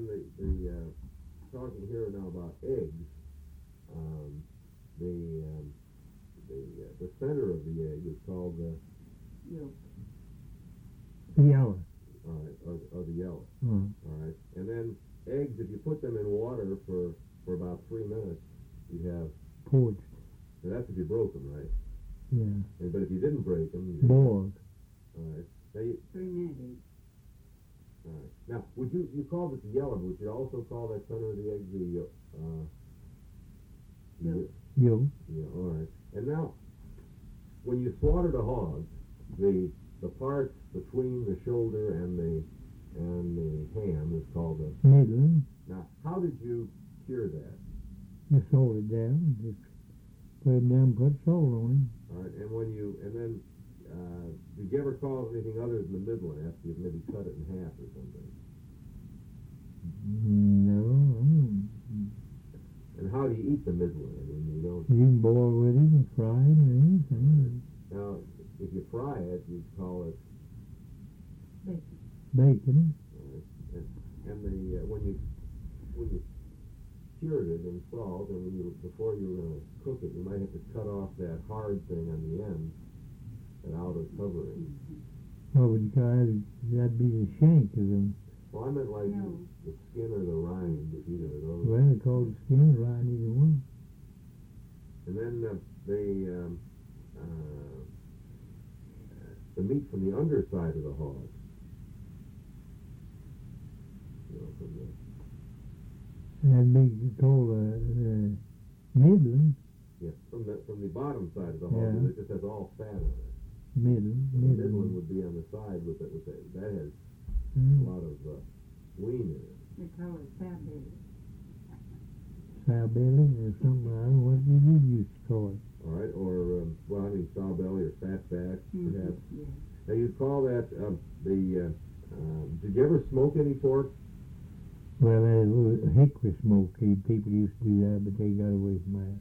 talking here now about eggs. Um, the center of the egg is called the Yolk. Yellow. all right, or the yellow. Mm. All right, and then eggs, if you put them in water for about 3 minutes, you have. Poached. So that's if you broke them, right? Yeah. But if you didn't break them, Boiled. all right. Now, 3 minutes. all right. Now, would you called it the yellow? Would you also call that center of the egg the Yolk. Yolk. Yeah. All right. And now, when you slaughtered a hog, the parts between the shoulder and the ham is called the. Middle. Now, how did you cure that? You salt it down. Just put it down, put salt on All right. And then did you ever call it anything other than the midland after you maybe cut it in half or something? it. No. And how do you eat the midland? I mean, you don't. You can boil with it and fry it or anything. Now, if you fry it, you'd call it. Bacon. Bacon. And when you cured it in salt, and before you were going to cook it, you might have to cut off that hard thing on the end, that outer covering. What would you call it? That'd be the shank of them. Well, I meant like No. the skin or the rind, if either of those. Well, they call it skin right, either one. And then the meat from the underside of the hog. You know, from the. That'd be called midland. Yeah, from the bottom side of the hog, Yeah. it just has all fat on it. Midland. The midland would be on the side with it. That has a lot of lean in it. They call it sow belly. Sow belly or something. I don't know what you used to call it. All right, or sow belly or fat back, perhaps. Yeah. Now you call that did you ever smoke any pork? Well, hickory smoke. People used to do that, but they got away from that.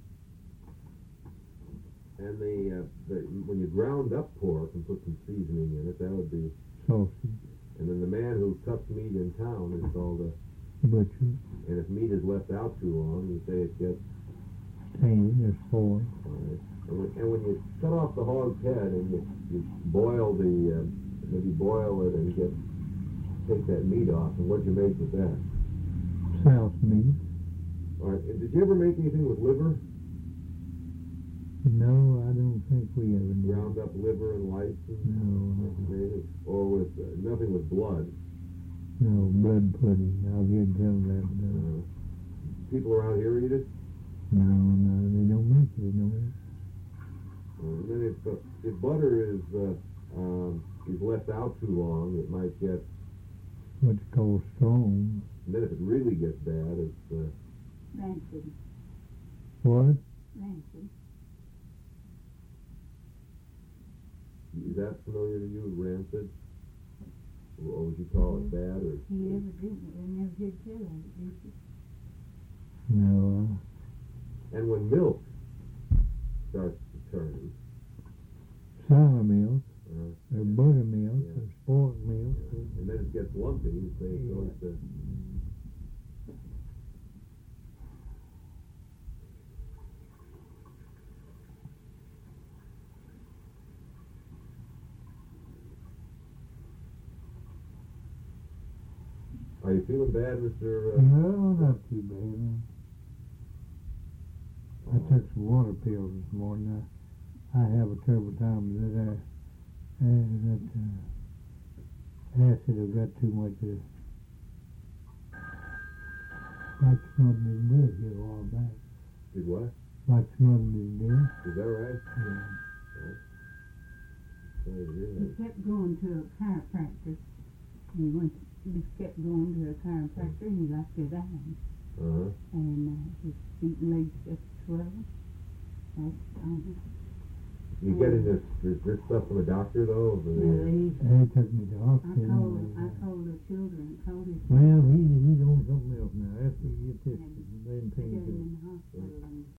And when you ground up pork and put some seasoning in it, that would be. Sausage. And then the man who cuts meat in town is called a. Butcher. And if meat is left out too long, you say it gets. Tainted or spoiled. All right. And when you cut off the hog's head and you boil maybe boil it and take that meat off, and what'd you make with that? Souse meat. All right. And did you ever make anything with liver? No, I don't think we ever did. Ground up liver and lights? No. Or with nothing with blood? No, blood pudding. I'll get them that. No. People around here eat it? No, they don't make it. No. And then if butter is left out too long, it might get. What's called strong. And then if it really gets bad, it's. Rancid. What? Rancid. Is that familiar to you, rancid? Or would you call it bad? Or He never did. They never did tell us, did you? No. And when milk starts to turn. Sour milk. Or buttermilk. Yeah. Or spoiled milk. And then it gets lumpy, you say it goes to. Are you feeling bad, Mr. No, not too bad. I took some water pills this morning. I have a terrible time with that. That acid have got too much of it. Like smothered his death here a while back. Did what? Like smothered his death. Is that right? Yeah. Sorry to hear He that. kept going to a chiropractor. He kept going to a chiropractor and he lost his eyes. Uh-huh. And his feet and legs just swelled. You getting this stuff from a doctor, though? Really? They took me to the hospital. I told the children, told his Well, he's on something else now. After you get this, then they got him things in the hospital and